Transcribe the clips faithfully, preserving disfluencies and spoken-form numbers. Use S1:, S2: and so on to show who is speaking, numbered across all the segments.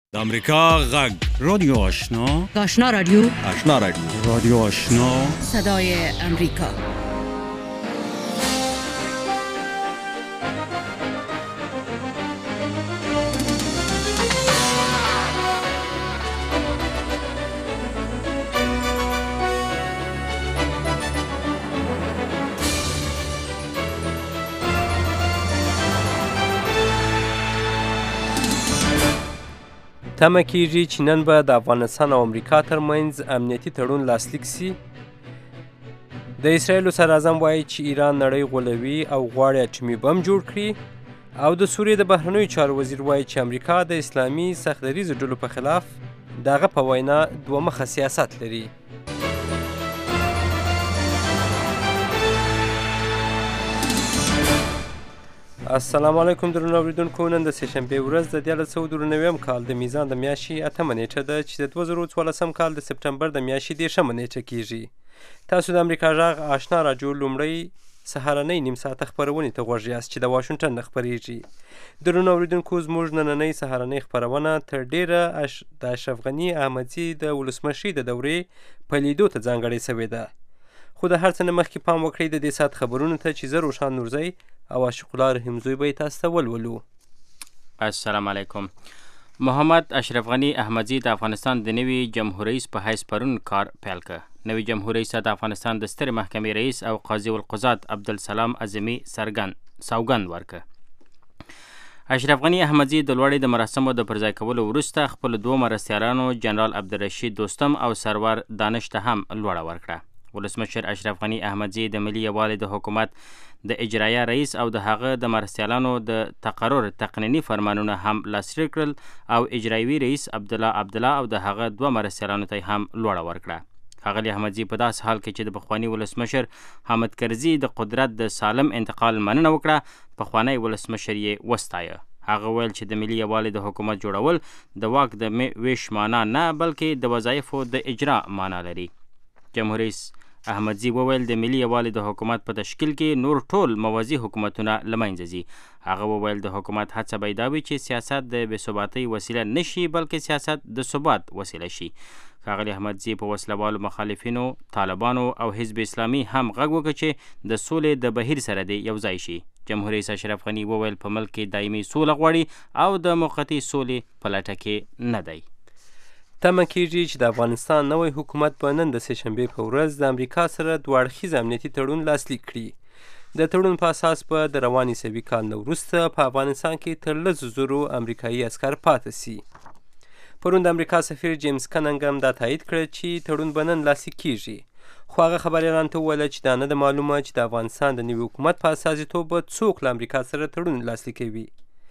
S1: د امریکا غږ رادیو آشنا
S2: آشنا رادیو
S1: آشنا رادیو رادیو آشنا
S2: صدای امریکا.
S3: تمه کېږي چې نن به د افغانستان او امریکا ترمنځ امنیتي تړون لاسلیک سي. د اسرائیلو صدراعظم وایي چې ایران نړۍ غولوي او غواړي اټومي بم جوړ کړي، او د سوریې د بهرنیو چارو وزیر وایي چې امریکا د اسلامي سختدریځو ډلو په خلاف دغه په وینا دوه مخه سیاست لري. السلام علیکم درنو اوریدونکو، نن د سهشنبې ورځ د دیارلس سوه درې نوي کال د میزان د میاشتې اتمه نیټه ده چې د دوه زره څوارلسم کال د سپټمبر د میاشتې دېرشمه نیټه کېږي. تاسو د امریکا غږ آشنا راډیو لومړی سهارنۍ نیم ساعته خپرونې ته غوږ یاست چې د واشنګټن نه خپرېږي. درنو اوریدونکو، زموږ نننۍ سهارنۍ خپرونه تر ډېره اش... د اشرف غني احمدزي د ولسمشرۍ د دورې په لیدو ته ځانګړې سوې ده. خو د هر څه نه مخکې پام وکړئ د دې ساعت خبرونو ته چې زه روښان نورزی او عاشق الله رحیمزوی به یې تاسو ته ولولو.
S4: السلام علیکم. محمد اشرف غني احمدزي د افغانستان د نوي جمهور رئیس په حیث پرون کار پیل کړ. نوي جمهور رئیس د افغانستان د سترې محکمې رئیس او قاضي القضات عبدالسلام اعظمي سرګن سوګند ورکړ. اشرف غني احمدزي د لوړې د مراسمو د پرځای کولو وروسته خپلو دوه مرستیالانو جنرال عبدالرشید دوستم او سرور دانش ته هم لوړه ورکړه. ولسمشر اشرف غني احمدزي د ملي یووالي د حکومت د اجرایه رئیس او د هغه د مرستیالانو د تقرر تقنیني فرمانونه هم لاسلیک کړل او اجرایوي رئیس عبدالله عبدالله او د هغه دوه مرستیالانو ته هم لوړه ورکړه. ښاغلي احمدزي په داسې حال کې چې د پخواني ولسمشر حامد کرزي د قدرت د سالم انتقال مننه وکړه، پخوانی ولسمشر یې وستایه. هغه ویل چې د ملي یووالي د حکومت جوړول د واک د ویش معنا نه بلکې د وظایفو د اجرا معنا لري. جمهور رئیس احمدزي وویل د ملي یووالي د حکومت په تشکیل کې نور ټول موازي حکومتونه له منځه ځي. هغه وویل د حکومت هڅه باید دا وي چې سیاست د بېثباتۍ وسیله نه شي بلکې سیاست د ثبات وسیله شي. ښاغلي احمدزي په وسلوالو مخالفینو، طالبانو او حزب اسلامي هم غږ وکړ چې د سولې د بهیر سره دې یو ځای شي. جمهور رئیس اشرف غني وویل په ملک کې دایمي سوله غواړي او د موقتي سولې په لټه کې نه دی.
S3: تمه کېږي چې د افغانستان نوی حکومت به نن د سهشنبې په ورځ د امریکا سره دوه اړخیز امنیتي تړون لاسلیک کړي. د تړون په اساس به د روان عیسوي کال نه وروسته په افغانستان کې تر لسو زرو امریکایي عسکر پاته سي. پرون د امریکا سفیر جیمز کننګ هم دا تایید کړه چې تړون به نن لاسلیک کېږي، خو هغه خبریالانو ته وویله چې دا نه ده معلومه چې د افغانستان د نوي حکومت په استازیتوب به څوک له امریکا سره تړون لاسلیکوي.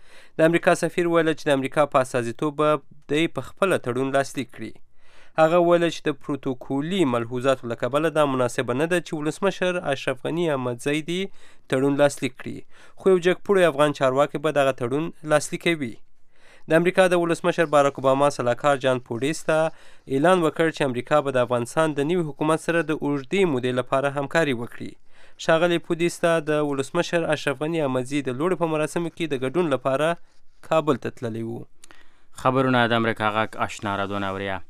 S3: د امریکا سفیر ویله چې د امریکا په استازیتوب به دی په خپله تړون لاسلیک کړي. هغه ویله چې د پروتوکولي ملحوظاتو له کبله دا مناسبه نه ده چې ولسمشر اشرف غني احمدزي دې تړون لاسلیک کړي، خو یو جګپوړی افغان چارواکی به دغه تړون لاسلیکوي. د امریکا د ولسمشر باراک اوباما سلاکار جان پوډیس ته اعلان وکړ چې امریکا به د افغانستان د نوي حکومت سره د اوږدې مودې لپاره همکاري وکړي. ښاغلي پوډیس ته د ولسمشر اشرف غني احمدزي د لوړې په مراسمو کې د ګډون لپاره کابل ته تللی و.
S4: خبرونه د امریکا غږ آشنا راډیو نه اورئ.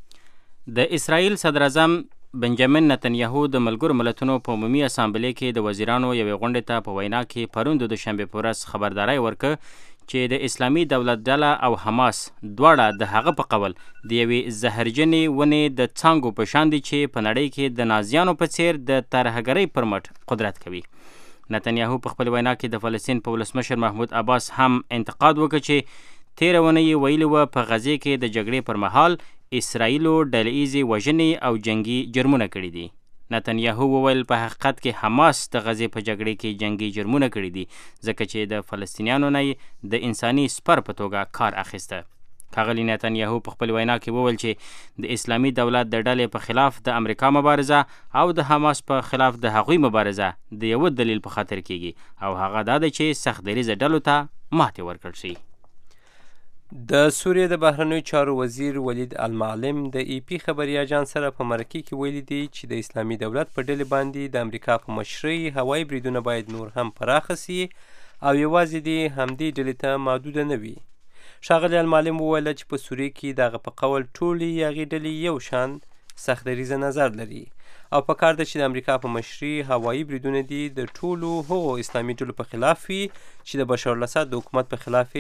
S4: د اسرائیل صدراعظم بنجامین نتنیاهو د ملګرو ملتونو په عمومي اسامبلې کې د وزیرانو یوې غونډې ته په وینا کې پرون د دوشنبې په ورځ خبرداری ورکړ چې د اسلامي دولت ډله او حماس دواړه د هغه په قول د یوې زهرجنې ونې د څانګو په شان دي چې په نړۍ کې د نازیانو په څیر د ترهګرۍ پر مټ قدرت کوي. نتنیاهو په خپل وینا کې د فلسطین په ولسمشر محمود عباس هم انتقاد وکړ چې تېره ونه یې ویلي وه په غزې کې د جګړې پر مهال اسرائیلو ډله ایزې وژنې او جنګي جرمونه کړي دي. نتنیاهو وویل په حقیقت کې حماس د غزې په جګړې کې جنګي جرمونه کړي دي ځکه چې د فلسطینیانو نه د انساني سپر په توګه کار اخیسته. ښاغلي نتنیاهو په خپل وینا کې وویل چې د اسلامي دولت د ډلې په خلاف د امریکا مبارزه او د حماس په خلاف د هغوی مبارزه د یوه دلیل په خاطر کیږي او هغه دا ده چې سختدریځه ډلو ته ماتې ورکړل شي.
S3: د سوریې د بهرنیو چارو وزیر ولید المعلم د ای پی خبري اجانس سره په مرکې کې ویلي دي چې د اسلامي دولت په ډلې باندې د امریکا په مشرۍ هوایي بریدونه باید نور هم پراخه سي او یوازې د همدې ډلې ته محدوده نه وي. ښاغلی المعلم وویل چې په سوریه کې د هغه په قول ټولې هغې ډلې یو شان سخت دریځه نظر لري او په کار ده چې د امریکا په مشري هوایي بریدونه دي د ټولو هغو اسلامي ډلو په خلاف وي چې د بشار الاسد د حکومت په خلاف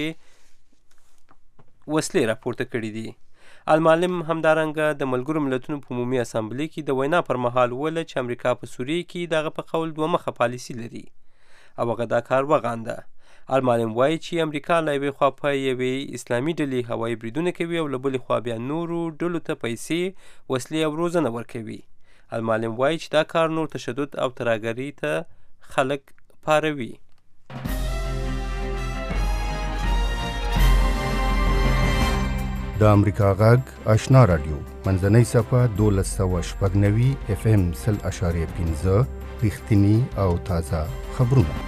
S3: وسلې راپورته کړي دي. المعلم همدارنګه د ملګرو ملتونو په عمومي اسامبلې کې د وینا پر مهال وویل چې امریکا په سوریه کې دغه په قول دوه مخه پالیسي لري او هغه دا کار وغانده. المعلم وایي چې امریکا له یوې خوا په یوې اسلامي ډلې هوایي بریدونه کوي او له بلې خوا بیا نورو ډلو ته پیسې، وسلې او روزنه ورکوي. المعلم وایي چې دا کار نور تشدد او ترهګرۍ ته خلک پاروي.
S5: د امریکا غږ آشنا رادیو منځنۍ صفحه دولس سوه شپږ نوي اف ام سل اشاریه پنځه رښتیني او تازه خبرونه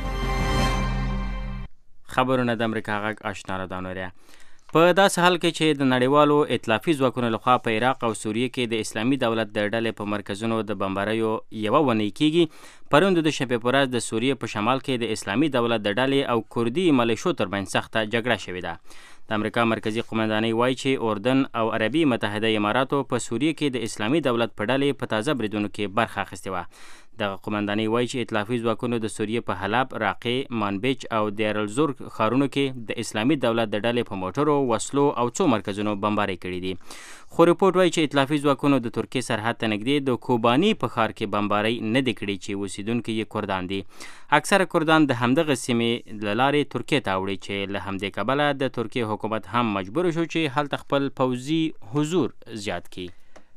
S4: خبرونه د امریکا غږ آشنا رادیو په داسې حال کې چې د نړیوالو ائتلافي ځواکونو لخوا په عراق او سوریه کې د اسلامي دولت د ډلې په مرکزونو د بمباریو یوه ونې کېږي، پرون د شنبې په ورځ د سوریې په شمال کې د اسلامي دولت د ډلې او کردي ملیشو ترمنځ سخته جګړه شوې ده. د امریکا مرکزی قومندانۍ وایي چې اردن او عربي متحده اماراتو په سوریه کې د اسلامي دولت په ډلې په تازه بریدونو کې برخه اخیستې وه. دغه قومندانۍ وایي چې ائتلافي ځواکونو د سوریې په حلب، راقې، مانبج او دیرالزور ښارونو کې د اسلامي دولت د ډلې په موټرو، وسلو او څو مرکزونو بمبارۍ کړي دي. خو ریپورټ وایي چې ائتلافي ځواکونو د ترکیې سرحد ته نږدې د کوباني په ښار کې بمبارۍ نه دي کړي چې اوسیدونکي یې کردان دي. اکثره کردان د همدغه سیمې له لارې ترکیې ته اوړي چې له همدې کبله د ترکیې حکومت هم مجبور شو چې هلته خپل پوځي حضور زیات کړي.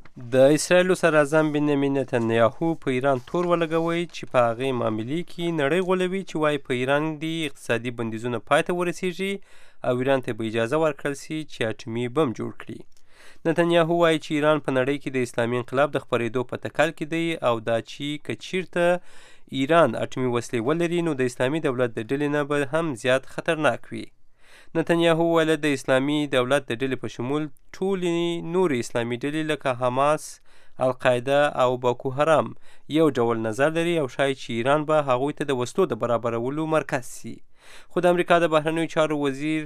S3: د اسرائیلو صدراعظم بنیامین نتنیاهو په ایران تور ولګوي چې په هغې معاملې کې نړۍ غولوي چې وایي په ایران دې اقتصادي بندیزونه پای ته ورسیږي او ایران ته به اجازه ورکړل سي چې اټومي بم جوړ کړي. نتنیاهو وایي چې ایران په نړۍ کې د اسلامي انقلاب د خپرېدو په تکل کې دی او دا چې که چیرته ایران اټومي وسلې ولري نو د اسلامي دولت د ډلې نه به هم زیات خطرناک وي. نتنیاهو ویل د اسلامي دولت د ډلې په شمول ټولې نورې اسلامي ډلې لکه حماس، القاعده او باکو حرام یو ډول نظر لري او ښایي چې ایران به هغوی ته د وسلو د برابرولو مرکز سي. خو د امریکا د بهرنیو چارو وزیر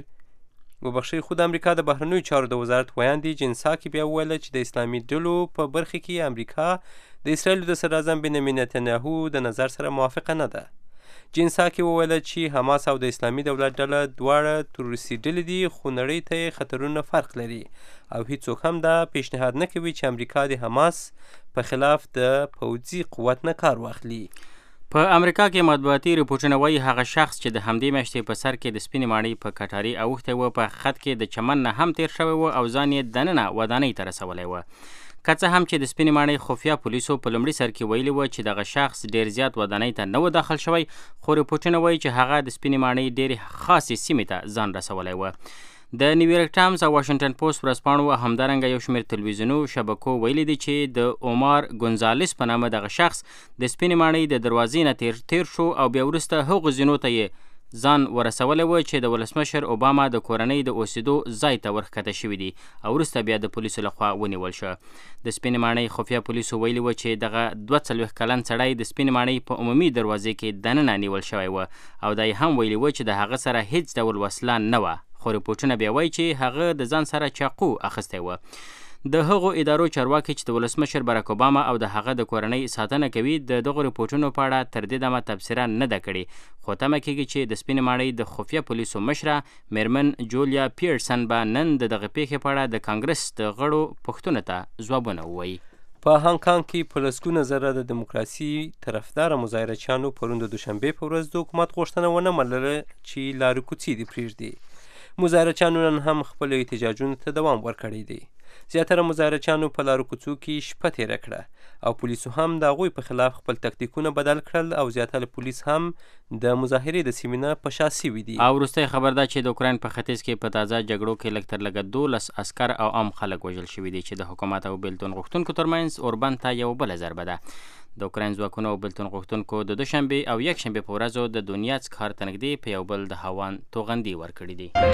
S3: وبخښئ خو د امریکا د بهرنیو چارو د وزارت ویاندې جین ساکي بیا وویل چې د اسلامي ډلو په برخه کې امریکا د اسرائیلو د صدراعظم بنیامین نتنیاهو د نظر سره موافقه نه ده. جین ساکي وویل چې حماس او د اسلامي دولت ډله دواړه تروریستي ډلې دي خو نړۍ ته یې خطرونه فرق لري او هیڅوک هم دا پیشنهاد نه کوي چې امریکا د حماس په خلاف د پوځي قوت نه کار واخلي.
S4: په امریکا کې مطبوعاتي ریپورټونه وایي هغه شخص چې د همدې میاشتې په سر کې د سپینې ماڼۍ په کټاري اوښتی و په خط کې د چمن نه هم تیر شوی و او ځان یې دننه ودانۍ ته رسولی و. که څه هم چې د سپینې ماڼۍ خفیه پولیسو په لومړي سر کې ویلي و چې دغه شخص ډیر زیات ودانۍ ته نه و داخل شوی، خو ریپورټونه وایي چې هغه د سپینې ماڼۍ ډېرې خاصې سیمې ته ځان رسولی و. د نیویورک ټایمز او واشنګټن پوسټ ورځپاڼو او همدارنګه یو شمېر تلویزیونو شبکو ویلي دي چې د عمر ګونزالس په نامه دغه شخص د سپینې ماڼۍ د دروازې نه تیر تیر شو او بیا وروسته هغو زینو ته یې ځان ورسولی و چې د ولسمشر اوباما د کورنۍ د اوسېدو ځای ته ورښکته شوي دي او وروسته بیا د پولیسو لخوا ونیول شو. د سپینې ماڼۍ خفیه پولیسو ویلي و چې دغه دوه څلوېښت کلن سړی د سپینې ماڼۍ په عمومي دروازې کې دننه نیول شوی و او دا یې هم ویلي و چې د هغه سره هیڅ ډول وسله نه وه، خو ریپورټونه بیا وایي چې هغه د ځان سره چاقو اخیستی و. د هغو ادارو چارواکي چې د ولسمشر براک اوباما او د هغه د کورنۍ ساتنه کوي د دغو ریپورټونو په اړه تر دې دمه تبصره نه ده کړې، خو تمه کېږي چې د سپینې ماڼۍ د خفیه پولیسو مشره میرمن جولیا پیرسن به نن د دغه پیښې په اړه د کانګرس د غړو پوښتنو ته ځوابونه ووایي.
S3: په هانګ کانګ کې په لسګونه زره د دیموکراسي طرفداره مظاهرچیانو پرون د دوشنبې په ورځ د حکومت غوښتنه ونه منله چې لارې کوڅې دې پرېږدي. مظاهرچیانو نن هم خپلو احتجاجونو ته دوام ورکړی دی. زیاتره مظاهرچیانو په لارو کوڅو کې شپه تېره کړه او پولیسو هم د هغوی په خلاف خپل تکتیکونه بدل کړل او زیاتره پولیس هم د مظاهرې د سیمې نه په شا سوي دي. او
S4: وروستی خبر ده چې د اوکراین په ختیځ کې په تازه جګړو کې لږ تر لږه دولس عسکر او عام خلک وژل شوي دي چې د حکومت او بېلتون غوښتونکو ترمنځ اوربند ته یوه بله ضربه ده. د اوکراین ځواکونو او بېلتون غوښتونکو د دوشنبې او یکشنبې په ورځو د دونیاتسک ښار ته نږدې په یو بل د هاوان توغندي ورکړي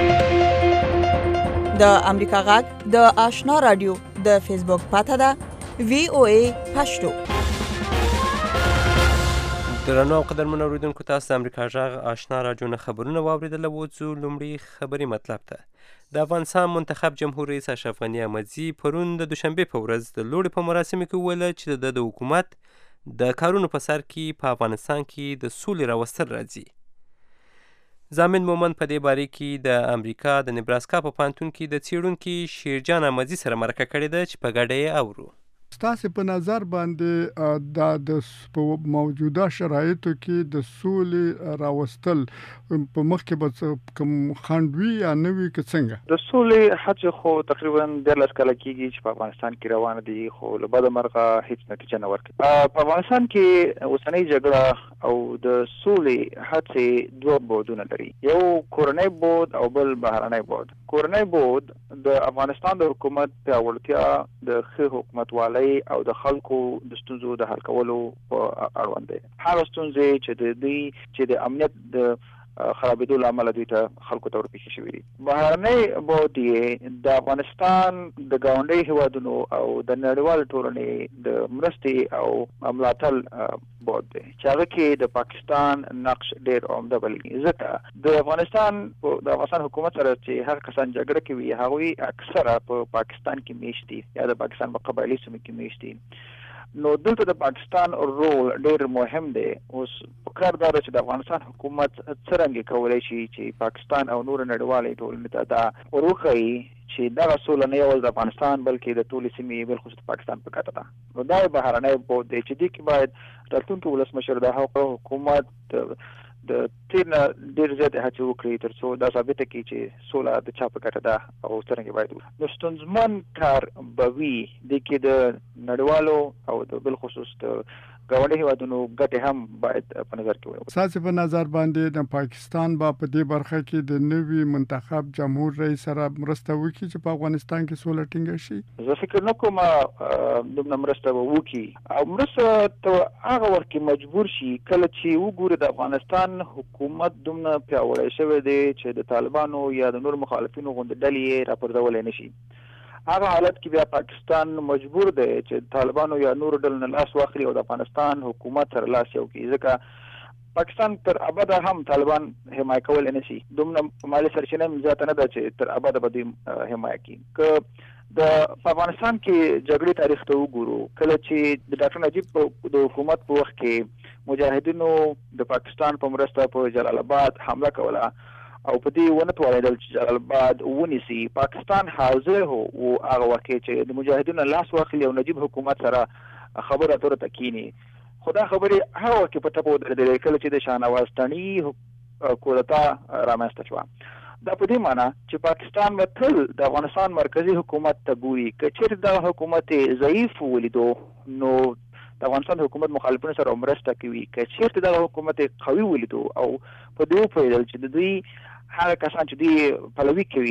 S4: دي.
S6: د امریکا غږ د آشنا رادیو د فیسبوک پاته ده وی او ای پښتو.
S3: درنو او قدرمنو اوریدونکو، تاسو د امریکا غږ آشنا رادیو نه خبرونه واورېدل. اوس ځو لومړي خبري مطلب ته. د افغانستان منتخب جمهور رئیس اشرف غني احمدزي پرون د دوشنبې په ورځ د لوړې په مراسمو کې وویل چې د د حکومت د کارونو په سر کې په افغانستان کې د سولې راوستل راځي. زامن مومن په دې باره کې د امریکا د نبراسکا په پوهنتون کې د څېړونکي شیرجان احمدزي سره مرکه کړې ده چې په ګډه یې اورو.
S7: ستاسو په نظر باندې دا د موجوده شرایطو کې د سولې راوستل په مخ کې به کوم خنډوي یا نوي کې څنګه
S8: د سولې هڅه خو تقریبا ډېر لږ کله کېږي چې په افغانستان کې روانه دي، خو له بده مرغه هیڅ نتیجه نه ورکوي. په افغانستان کې اوسنۍ جګړه او د سولې هڅې دوه بعدونه لري، یو کورنی بعد او بل بهرنی بعد. کورنی بعد د افغانستان د حکومت پیاوړتیا، د ښه حکومتوالۍ او د خلکو د ستونزو د حل کولو په اړوند دی. هغه ستونزې چې د دوی چې د امنیت د خرابېدو له امله دوی ته خلکو ته ورپېښې شوي دي. بهرنی بعد یې د افغانستان د ګاونډي هېوادونو او د نړیوالې ټولنې د مرستې او ملاتړ بعد دی چې هغه کې د پاکستان نقش ډېر عمده بلکې ځکه د افغانستان د افغانستان حکومت سره چې هر کسان جګړه کوي هغوی اکثره په پاکستان کې میشت دي یا د پاکستان په قبایلي سیمو کې میشت دي. نو دلته د پاکستان رول ډېر مهم دی. اوس پکار دا چې د افغانستان حکومت څرنګه کولی شي چې پاکستان او نور نړیوالې ټولنې ته دا وروښيي چې دغه سوله نه یوازې د افغانستان بلکې د ټولې سیمې بالخصوص د پاکستان په ګټه ده. نو دا بهرنی بعد دی چې دې کې باید راتلونکي ولسمشر د هغه حکومت د تیر نه ډېر زیاتې هڅې وکړي تر څو دا ثابته کړي چې سوله د چا په ګټه ده او څرنګه باید وي. نو ستونزمن کار به وي دې کې د نړیوالو او د بالخصوص د ګاونډي هېوادونو ګټې هم باید په نظر کې ونیول.
S7: ستاسو په نظر باندې د پاکستان به په دې برخه کې د نوي منتخب جمهور رئیس سره مرسته وکړي چې په افغانستان کې سوله ټینګه شي؟
S8: زه فکر نه کوم دومره مرسته به وکړي او مرسته ته هغه وخت کې مجبور شي کله چې وګوري د افغانستان حکومت دومره پیاوړی شوی دی چې د طالبانو یا د نور مخالفینو غوندې ډلې یې راپرځولی نه شي. هغه حالت کې بیا پاکستان مجبور دی چې طالبانو یا نور ډلو نه لاس واخلي او د افغانستان حکومت سره لاس یو کړي، ځکه پاکستان تر ابده هم طالبان حمایه کولی نه شي. دومره مالي سرچینه هم زیاته نه ده چې تر ابده به دوی حمایه کړي. که د افغانستان کې جګړې تاریخ ته وګورو، کله چې د ډاکټر نجیب د حکومت په وخت کې مجاهدینو د پاکستان په مرسته په جلال آباد حمله کوله او په دې ونه توانېدل چې جلال آباد ونیسي، پاکستان حاضر هو او هغه وخت چې د مجاهدینو لاس واخلي او نجیب حکومت سره خبره اترو ته کینی. خو دا خبرې هغه وخت په ټپو ودرېدلې کله چې د شاهنواز تڼي کودتا رامنځته شوه. دا په دې معنی چې پاکستان به تل د افغانستان مرکزي حکومت ته ګوري. که چېرې دغه حکومت ضعیف ولیدو نو د افغانستان حکومت مخالفینو سره مرسته کوي. که چېرته دغه حکومت قوي ولیدو او په دې وپوهېدل چې د دوی هغه کسان چې دوی پلوي کوي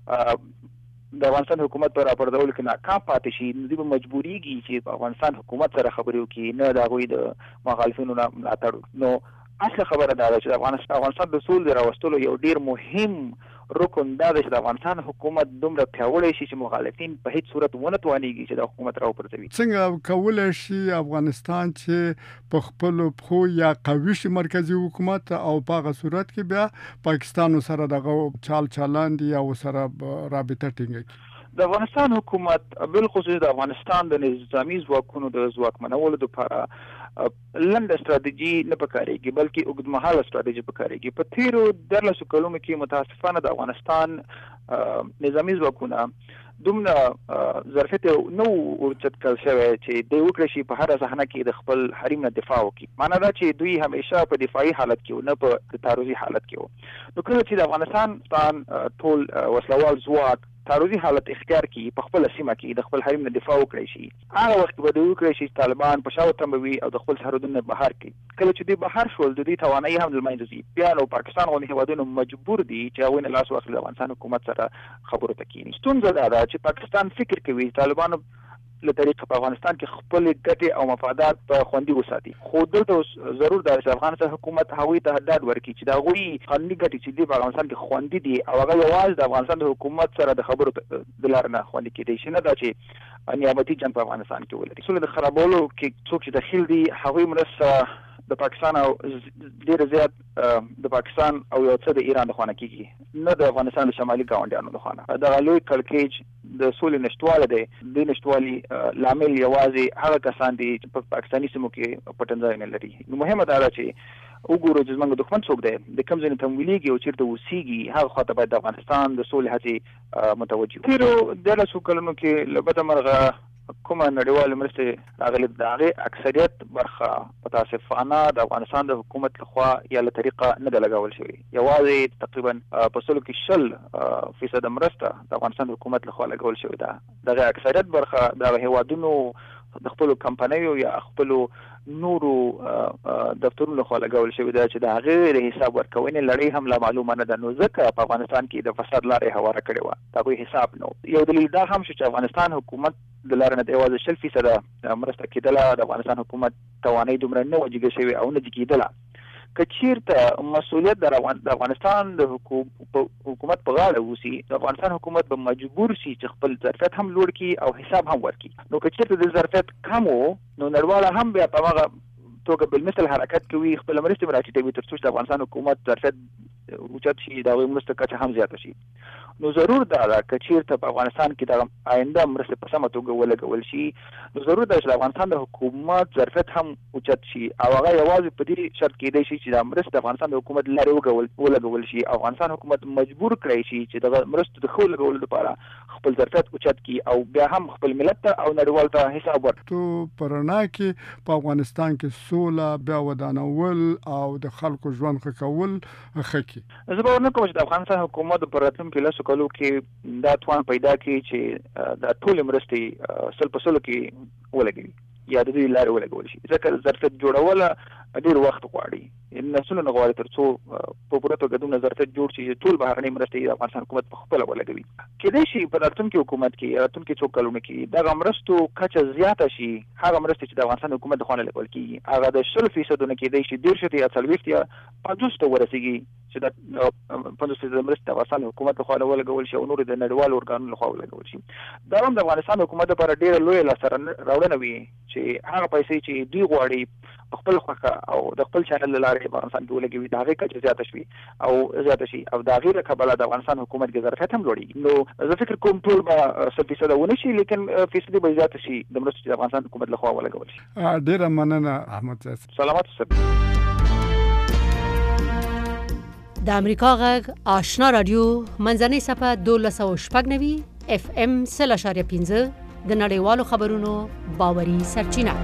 S8: د افغانستان حکومت په راپرځولو کې ناکام پاتې شي، نو دوی به مجبورېږي چې په افغانستان حکومت سره خبرې وکړي، نه د هغوی د مخالفینو نه ملاتړ. نو اصل خبره دا ده چې د افغانستان د سولې راوستلو یو ډېر مهم رکن دا ده چې د افغانستان حکومت دومره پیاوړی شي چې مخالفین په هیڅ صورت ونه توانېږي چې د حکومت راوپرځوي.
S7: څنګه کولی شي افغانستان چې په خپلو پښو یا قوي شي مرکزي حکومت او په هغه صورت کې بیا پاکستان سره دغه چال چلند یا سره رابطه ټینګه کړي؟
S8: د افغانستان حکومت بالخصوص د افغانستان د نظامي ځواکونو د ځواکمنولو لپاره لنډه ستراتیژي نه پکارېږي بلکې اوږدمهاله ستراتیژي پکارېږي. په تېرو دیارلسو کلونو کې متاسفانه د افغانستان نظامي ځواکونه دومره ظرفیت نه ورچت کړل شوی چې دوی وکړی شي په هره صحنه کې د خپل حریم نه دفاع وکړي. معنا دا چې دوی همیشه په دفاعي حالت کې و نه په تعرضي حالت کې و. نو کله چې د افغانستان ټول وسلوال ځواک تعرضي حالت اختیار کی په خپل سیمه کې د خپل حریم نه دفاع وکړي شي، هغه وخت به دوی وکړي چې طالبان په شاوخوا تمبوي او د خپل سرحدونو بهر کړي. کله چې دوی بهر شول د دوی توانایي هم له منځه ځي. بیا نو پاکستان غوندې هېوادونه مجبور دي چې هغوی نه لاس واخلي د افغانستان حکومت سره خبرو ته کښېني. ستونزه دا ده چې پاکستان فکر کوي طالبانو له طریقه په افغانستان کې خپل ګټې او مفادات په خوندي وساتي، خو دلته ضرور ده چې افغانستان حکومت هغوی ته ډاډ ورکړي چې د هغوی قانوني ګټې چې دي په افغانستان کې خوندي دي او هغه یوازې د افغانستان د حکومت سره د خبرو د لارې نه خوندي کېدی شي، نه دا چې نیابتي جنګ په افغانستان کې ولري. سولې د خرابولو کې څوک چې دخیل دي هغوی مرسته د پاکستان او ډیر زیات د پاکستان او یو څه د ایران د خوانه کیږي نه د افغانستان د شمالي ګاونډیانو د خوانه. د غلوی کړکېچ د سولې نشټواله دی د نشټوالي لامل یوازې هغه کسان دي چې په پاکستاني سیمو کې پټنځای نه لري. نو مهمه دا ده چې وګورو چې زموږ دښمن څوک دی، د کوم ځای نه تمویلېږي او چیرته اوسېږي، هغه خواته باید د افغانستان د سولې هڅې متوجه وي. تېرو دیارلسو کلونو کې له بده مرغه کومه نړیوالې مرستې راغلې د هغې اکثریت برخه متاسفانه د افغانستان د حکومت لخوا یا له طریقه نه ده لګول شوې. یوازې تقریبا په سلو کې شل فیصده مرسته د افغانستان حکومت لخوا لګول شوې ده. دغه اکثریت برخه د هیوادونو د خپلو کمپنیو یا خپلو نورو دفترونو لخوا لګول شوې ده چې د هغې د حساب ورکونې لړۍ هم لا معلومه نه ده. نو ځکه په افغانستان کې د فساد لارې هواره کړې وه، د هغوی حساب نه و. یو دلیل دا هم شو چې افغانستان حکومت د لارې نه د یوازې شل فیصده مرسته کېدله، د افغانستان حکومت توانایي دومره نه وه جګه شوې او نه کېدله. که چیرته مسؤلیت د افغانستان د حکومت په غاړه وسی، د افغانستان حکومت به مجبور شي چې خپل ظرفیت هم لوړ کړي او حساب هم ورکړي. نو که چیرته د ظرفیت کم و نو نړیواله هم بیا په هغه توګه بالمثل حرکت کوي، خپل مرستې به راټیټوي تر څو چې د افغانستان حکومت ظرفیت اوچت شي، د هغوی مرسته کچه هم زیاته شي. نو ضرور دا ده که چیرته په افغانستان کې د آینده مرستې په سمه توګه ولګول شي، نو ضرور ده چې د افغانستان د حکومت ظرفیت هم اوچت شي او هغه یوازې په دې شرط کېدی شي چې دا مرستې د افغانستان د حکومت لارې ولګول شي. افغانستان حکومت مجبور کړی شي چې دغه مرستو د ښه لګولو لپاره خپل ظرفیت اوچت کړي او بیا هم خپل ملت ته او نړیوال ته حساب ورکړي.
S7: تو په رڼا کې په افغانستان کې سوله بیا ودانول او د خلکو ژوند ښه کول ښه کړي.
S8: زه باور نه کوم چې د افغانستان حکومت په راتلونکو لسو کلو کې دا توان پیدا کړي چې د ټولې مرستې سل په سلو کې ولګوي یا د دې لارې ولګول شي، ځکه ظرفیت جوړول ډېر وخت غواړي. نسلونه نه غواړي تر څو په پوره توګه دومره ظرفیت جوړ شي چې ټول بهرنۍ مرستې د افغانستان حکومت په خپله ولګوي. کېدای شي په راتلونکي حکومت کې راتلونکي څو کلونو کې دغه مرستو کچه زیاته شي، هغه مرستې چې د افغانستان حکومت د خوا نه لګول کېږي هغه د شلو فیصدو نه کېدای شي دېرشو ته یا څلوېښت یا پنځوسو ته ورسېږي چې د پنځوس فیصده مرستې د افغانستان حکومت لخوا ولګول شي او نورې د نړیوالو ارګانونو لخوا ولګول شي. دا هم د افغانستان حکومت لپاره ډېره لویه لاسته راوړنه وي چې هغه پیسې چې دوی غواړي په خپل خوښه او د خپل چینل له لارې په افغانستان کې ولګوي، د هغې کچه زیاته شي او زیاته شي او د هغې له کبله د افغانستان حکومت کې ظرفیت هم لوړېږي. نو زه فکر کوم ټول به سل فیصده ونه شي، لیکن فیصدي به زیاته شي د مرستو چې د افغانستان حکومت لخوا ولګول شي.
S7: ډېره مننه احمد صاحب.
S8: سلامات اوسئ.
S2: د امریکا غږ آشنا رادیو منځنۍ صفحه دولس سوه شپږ نوي اف ام سل اشاریه پنځه د نړیوالو خبرونو باوري سرچینه.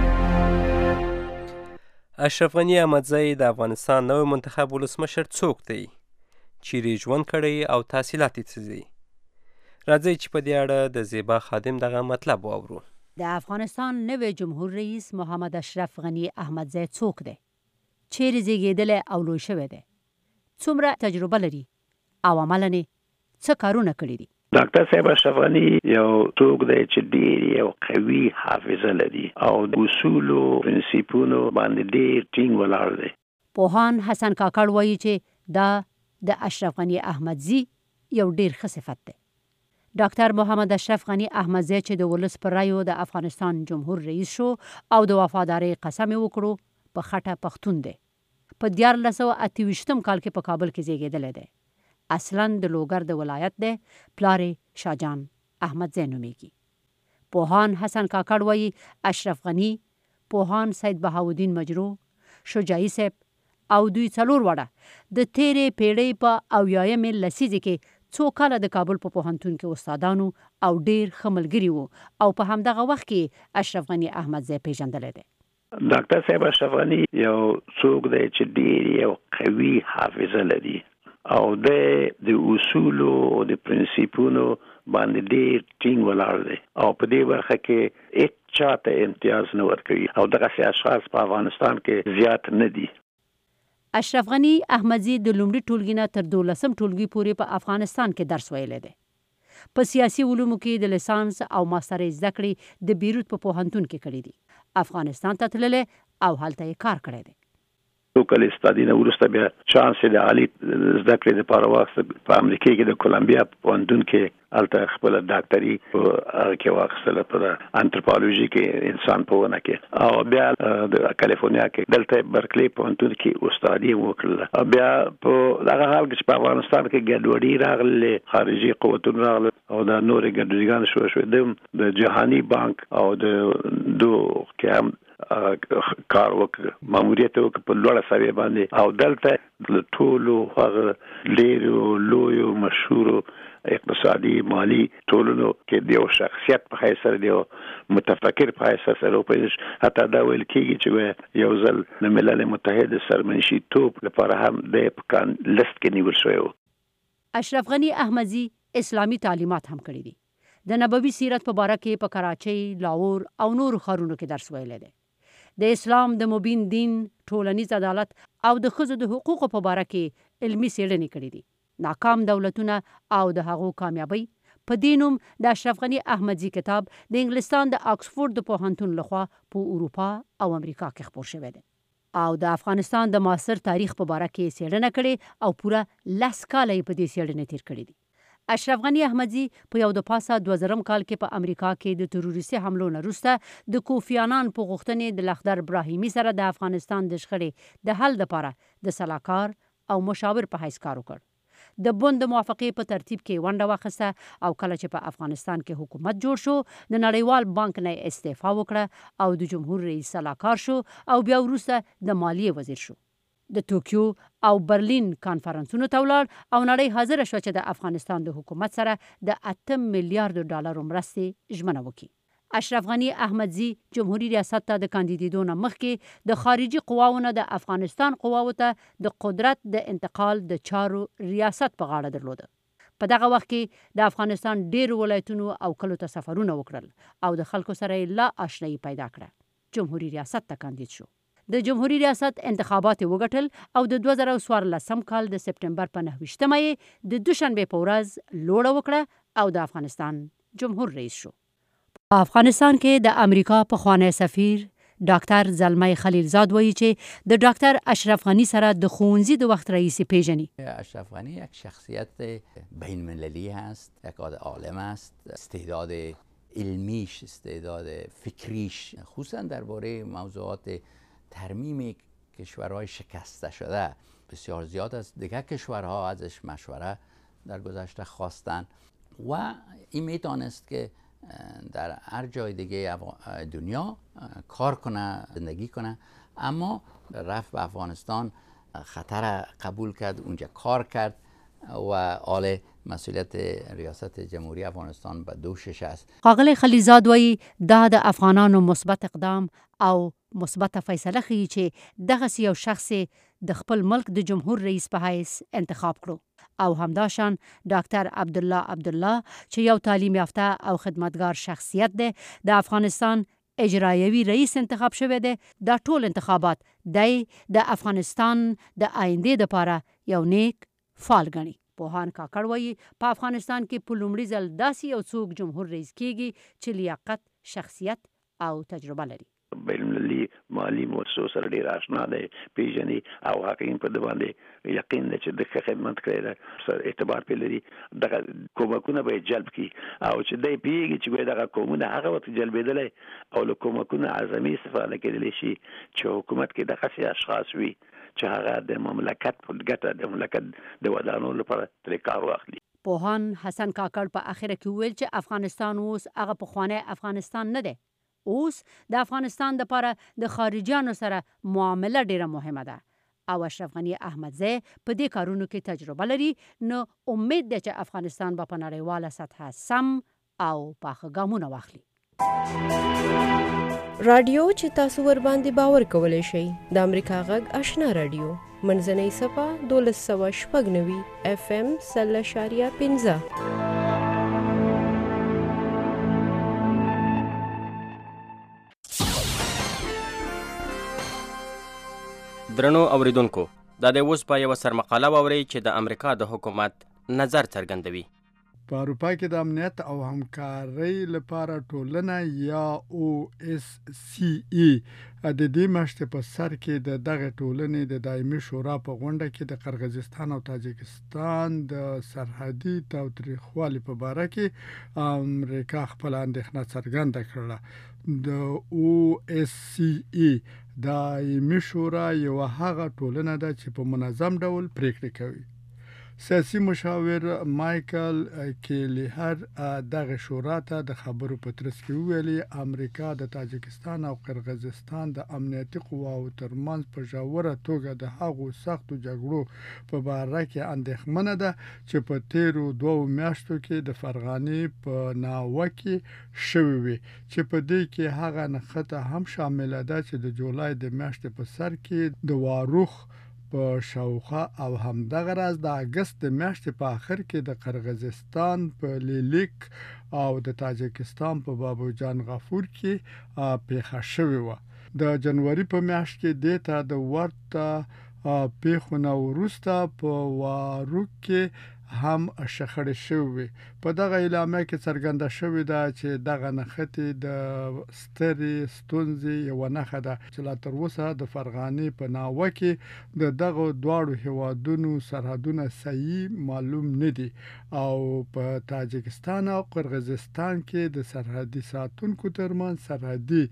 S3: اشرف غني احمدزی د افغانستان نوی منتخب ولسمشر څوک دی؟ چیرې ژوند کړی او تحصیلات یې څه دي؟ راځئ چې په دې اړه د زیبا خادم دغه مطلب واورو.
S2: د افغانستان نوی جمهور رئیس محمد اشرف غني احمدزی څوک دی؟ چیرې زیږېدلی او لوی شوی دی؟ څومره تجربه لري او عملاً څه کارونه کړي دي؟
S9: ډاکټر صاحب اشرف غني یو څوک دی چې ډېر یو قوي حافظه لري او د اصولو پرنسیپونو باندې ډېر ټینګ ولاړ دی.
S2: پوهان حسن کاکړ وایي چې دا د اشرف غني احمدزي یو ډېر ښه صفت دی. ډاکټر محمد اشرف غني احمدزي چې د ولس پر رایو د افغانستان جمهور رئیس شو او د وفادارۍ قسم یې وکړو، په خټه پښتون دی. په دیارلس سوه اته ویشتم کال کې په کابل کې زیږېدلی دی. اصلاً د لوګر د ولایت دی، پلار یې شاهجان احمدزی نومیږي. پوهان حسن کاکړ وایي اشرف غني، پوهان سید بهاءالدین مجروح، شجاعي صاحب او دوی څلور واړه د تیرې پیړۍ په اویایمې لسیزې کې څو کاله د کابل په پوهنتون کې استادانو او ډېر ښه ملګري وو او په همدغه وخت کې اشرف غني احمدزی پیژندلی دی.
S9: ډاکټر صاحب اشرف غني یو څوک دی چې ډېر یو قوي حافظه لري او د اصولو او د پرنسیپونو باندې ډېر ټینګ ولاړ دی او په دې برخه کې هیڅ چاته امتیاز نه ورکوي او دغسې اشخاص په افغانستان کې زیات نه دي.
S2: اشرف غني احمدزي د لومړي ټولګي نه تر دولسم ټولګي پورې په افغانستان کې درس ویلی دی. په سیاسي علومو کې د لیسانس او ماسترۍ زده کړې د بیروت په پوهنتون کې کړي دي. افغانستان ته تللی او هلته یې کار کړی دی.
S9: څو کال استادي نه وروسته بیا چانس د عالی زده کړې لپاره واخیست په امریکا کې د کولمبیا پوهنتون کې هلته خپل ډاکټري هغه کې واخیستله په انتروپولوژي کې انسان پوهنه کې او بیا د کالیفورنیا کې دلته برکلی پوهنتون کې استادي وکړله. بیا په هغه حال کې چې په افغانستان کې ګډوډي راغله، خارجي قوتونه راغله او د نورې ګډوډیګان شو شو د جهاني بانک او د دو کې هم کار وکړ، ماموریت وکړ په لوړه سویه باندې او دلته د ټولو هغه ډېرو لویو مشهورو اقتصادي مالی ټولنو کې د یو شخصیت په حیث سره د یو متفکر په حیث سره وپېژنل. حتی دا ویل کېږي چې یو ځل د ملل متحد سرمنشیتوب لپاره هم د پکان لیست کې نیول شوی و.
S2: اشرف غنی احمدزي اسلامي تعلیمات هم کړي دي. د نبوي سیرت په باره کې په کراچۍ، لاهور او نورو ښارونو کې درس ویلی دی. د اسلام د مبین دین، ټولنیز عدالت او د ښځو د حقوقو په باره کې علمي څېړنې کړي دي. ناکام دولتونه او د هغو کامیابۍ په دې نوم د اشرف غنی احمدزي کتاب د انګلستان د آکسفورد د پوهنتون لخوا په اروپا او امریکا کې خپور شوی دی او د افغانستان د معاصر تاریخ په باره کې څېړنه کړې او پوره لس کاله یې په دې څېړنې تیر کړي دي. اشرف غنی احمدزي په یو د پاسه دوه زرم کال کې په امریکا کې د تروریستي حملو نه وروسته د کوفی عنان په غوښتنې د لخدر ابراهیمي سره د افغانستان د شخړې د حل لپاره د سلاکار او مشاور په حیث کار وکړ. د بوند د موافقې په ترتیب کې ونډه واخیسته او کله چې په افغانستان کې حکومت جوړ شو د نړیوال بانک نه استعفا وکړه او د جمهور رئیس سلاکار شو او بیا وروسته د مالیې وزیر شو. د توکیو او برلین کانفرنسونو ته ولاړ او نړۍ حاضره شوه چې د افغانستان د حکومت سره د اته میلیارډو ډالرو مرستې ژمنه وکړي. اشرف غنی احمدزي جمهوریت ریاست ته د کاندیدېدو نه مخکې د خارجي قواو نه د افغانستان قواو ته د قدرت د انتقال د چارو ریاست په غاړه درلوده. په دغه وخت کې د افغانستان ډېرو ولایتونو او کلو ته سفرونه وکړل او د خلکو سره یې لا آشنایي پیدا کړه. جمهوریت ریاست ته کاندید شو. د جمهوریت ریاست انتخابات وګټل او د دوه زره څوارلسم کال د سپټمبر په نهه ویشتمه یې د دوشنبې په ورځ لوړه وکړه او د افغانستان جمهور رئیس شو. په افغانستان کې د امریکا پخوانی سفیر ډاکټر زلمي خلیلزاد وایي چې د ډاکټر اشرف غنی سره د ښوونځي د وخت رئیس پیژني.
S10: اشرف غنی یک شخصیت بین المللی است، یک عالم است، استعداد علمیش، استعداد فکریش خصوصا درباره موضوعات ترمیم کشورهای شکسته شده بسیار زیاد است. دیگر کشورها ازش مشوره در گذشته خواستن و این میتونست که در هر جای دیگه دنیا کار کنه، زندگی کنه، اما رفت به افغانستان، خطر قبول کرد، اونجا کار کرد و حال مسئولیت ریاست جمهوری افغانستان به دوشش است.
S2: ښاغلی خلیلزاد وایي دا د افغانانو مثبت اقدام او مثبت فیصله ښیي چې دغسې یو شخص د خپل ملک د جمهور رئیس په حیث انتخاب کړو او همداشان ډاکټر عبدالله عبدالله چې یو تعلیم یافته او خدمتګار شخصیت دی د افغانستان اجرایوي رئیس انتخاب شوی دی. دا ټول انتخابات دی د افغانستان د آیندې دپاره یو نیک فال ګڼي. پوهان کاکړ وایي په افغانستان کې په لومړي ځل داسې یو څوک جمهور رئیس کیږي چې لیاقت، شخصیت او تجربه لري.
S9: بین المللي مالی مؤسسو سره ډېر آشنا دی، پیژني او حقیقي په د باندې یقین دی چې د ښه خدمت کړی دی، سره اعتبار پرې لري. دغه کومکونه به یې جلب کړي او چې دی پوهېږي چې دغه قومونه هغه وخت جلبېدلی او له کومکونه اعظمي استفاده کېدلی شي چې حکومت کې دغسې اشخاص وي چې هغه د مملکت په ګټه د مملکت د ودانولو لپاره ترې کار واخلي.
S2: پوهان حسن کاکړ په اخره کې وویل چې افغانستان اوس هغه پخوانی افغانستان نه دی. اوس د افغانستان دپاره د خارجیانو سره معامله ډیره مهمه ده او اشرف غنی احمدزی په دې کارونو کې تجربه لري. نو امید ده چې افغانستان به په نړیواله سطحه سم او پاخه ګامونه واخلي.
S11: رادیو چې تاسو ور باندې باور کولی شئ د امریکا غږ آشنا رادیو منځنۍ صفحه دولس سوه شپږ نوي اف ام سل اشاریه پنځه.
S4: درنو اوریدونکو، دا د اوس په یوه سرمقاله واورئ چې د امریکا د حکومت نظر څرګندوي.
S7: په اروپا کې د امنیت او همکارۍ لپاره ټولنه یا او اس سی ای د دې میاشتې په سر کې د دغه ټولنې د دایمي شورا په غونډه کې د قرغیزستان او تاجکستان د سرحدي تاوتریخوالي په باره کې امریکا خپل اندېښنه څرګنده کړه. د او اس سی ای دایمي شورا یو هغه ټولنه ده چې په منظم ډول پریکړې کوي. سیاسي مشاور مایکل کیلیهر دغه شورا ته د خبرو په ترڅ کې ویلي امریکا د تاجکستان او قرغیزستان د امنیتي قواو ترمنځ په ژوره توګه د هغو سختو جګړو په باره کې اندېښمنه ده چې په تیرو دوو میاشتو کې د فرغانې په ناوه کې شوې وي، چې په دې کې هغه نښته هم شامله ده چې د جولای د میاشتې په سر کې د واروخ په شاوخوا او همدغه راز د اگست د میاشتې په آخر کې د قرغیزستان په لیلیک او د تاجکستان په بابو جان غفور کې پیښه شوې وه. د جنوري په میاشت کې دې ته د ورته پیښو نه وروسته په واروک کې هم شخړې شوې. په دغه اعلامیه کې څرګنده شوې ده چې دغه نښتې د سترې ستونزې یوه نښه ده چې لا تر اوسه د فرغانې په ناوه کې د دغه دواړو هیوادونو سرحدونه صحیح معلوم نه دي او په تاجکستان او قرغیزستان کې د سرحدي ساتونکو ترمنځ سرحدي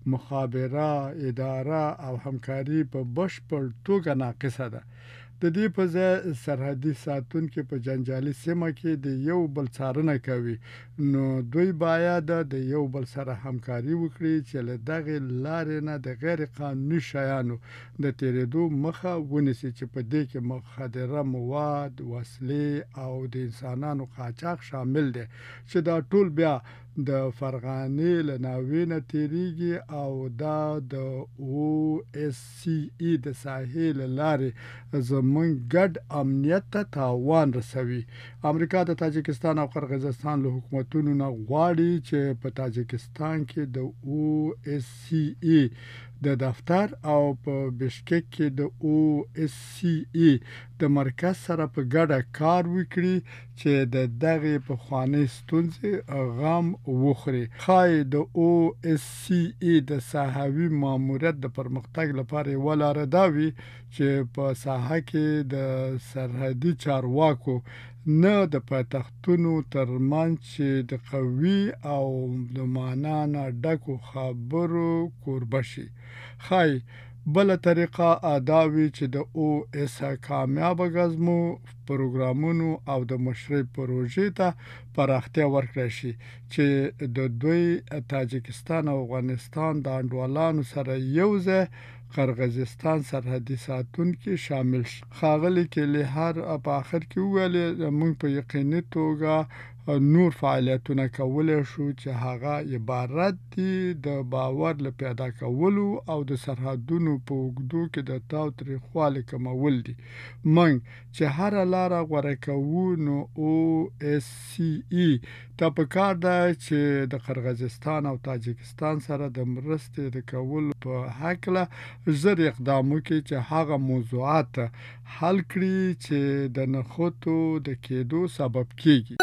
S7: مخابره اداره او همکاري په بشپړ توګه ناقصه ده. د دې په ځای سرحدي ساتونکي په جنجالي سیمه کې د یو بل څارنه کوي، نو دوی باید د یو بل سره همکاري وکړي چې له دغه لارې نه د غیر قانوني شیانو د تیرېدو مخه ونیسي چې په دې کې مخدره مواد، وسلې او د انسانانو قاچاق شامل دي، چې دا ټول بیا د فرغانې له ناوې نه تیریږي او دا د او اس سی ای د ساحې له لارې زموږ ګډ امنیت ته تاوان رسوي. امریکا د تاجکستان او قرغیزستان له حکومتونو نه غواړي چې په تاجکستان کې د او اس سی ای د دفتر او په بشکک کې د او اس سی ای د مرکز سره په ګډه کار وکړي چې د دغه پخوانۍ ستونزې غم وخوري. خای د او اس سی ای د ساحوي ماموریت د پرمختګ لپاره یوه لاره دا وي چې په ساحه کې د سرحدي چارواکو نه د پایتختونو ترمنځ چې د قوي او د معنا نه ډکو خبرو کوربه شي. خای بله طریقه اداوي چې د او اس کامیابه غزمو پروګرامونو او د مشرۍ پروژې ته پراختیا ورکړی شي چې د دوی تاجکستان او افغانستان د انډوالانو سره یو ځای قرغیزستان سرحدي ساتونکي شامل شي. ښاغلي کیلیهر په آخر کې وویل موږ په یقیني توګه نور فعالیتونه کولی شو چې هغه عبارت دي د باور له پیدا کولو او د سرحدونو په اوږدو کې د تاوتریخوالي کمول دي. موږ چې هره لاره غوره کوو نو او اس سی ای ته پکار ده چې د قرغیزستان او تاجکستان سره د مرستې د کولو په هکله زر اقدام وکړي چې هغه موضوعات حل کړي چې د نښتو د کېدو سبب کېږي.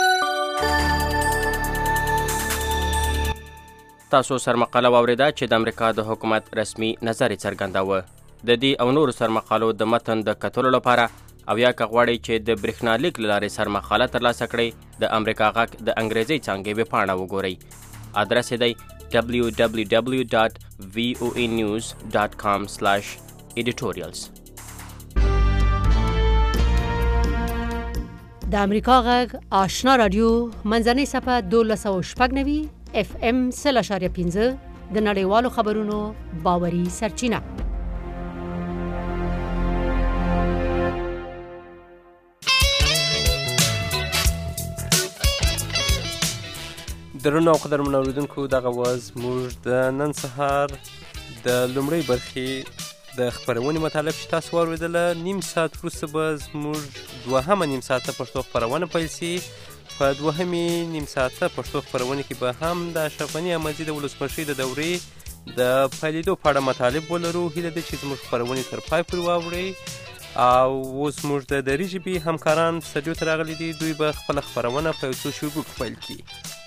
S4: تاسو سرمقاله واوریده چې د امریکا د حکومت رسمي نظر څرګنداوه. د دې او نورو سرمقالو د متن د کتلو لپاره او یا که غواړئ چې د برېښنالیک له لارې سرمقاله ترلاسه کړئ د امریکا غږ د انګریزي څانګې ویبپاڼه وګورئ. ادرس یې دی دبلیو دبلیو دبلیو ډاټ وی او ای نیوز ډاټ کام سلاش ایډیټوریالز.
S2: د امریکا غږ آشنا رادیو منځنۍ صفحه دولس سوه شپږ نوي اف ام سل اشاریه پنځه د نړیوالو خبرونو باوري سرچینه.
S3: درنو او قدرمنو اوریدونکو، دغه وز موږ د نن سهار د لومړۍ برخې د خپرونې مطالب چې تاسو واورېدله. نیم ساعت وروسته به زموږ دوهمه نیم ساعته پښتو خپرونه پیل سي. په دوهمې نیم ساعته پښتو خپرونه کې به هم د اشرف غني احمدزي د ولسمشرۍ د دورې د پیلېدو په اړه مطالب ولرو. هیله ده چې زموږ خپرونې تر پای پورې واورئ او اوس موږ د دري ژبې همکاران سټډیو ته راغلي دي. دوی به خپله خپرونه په یو څو شېبو کې پیل کړي.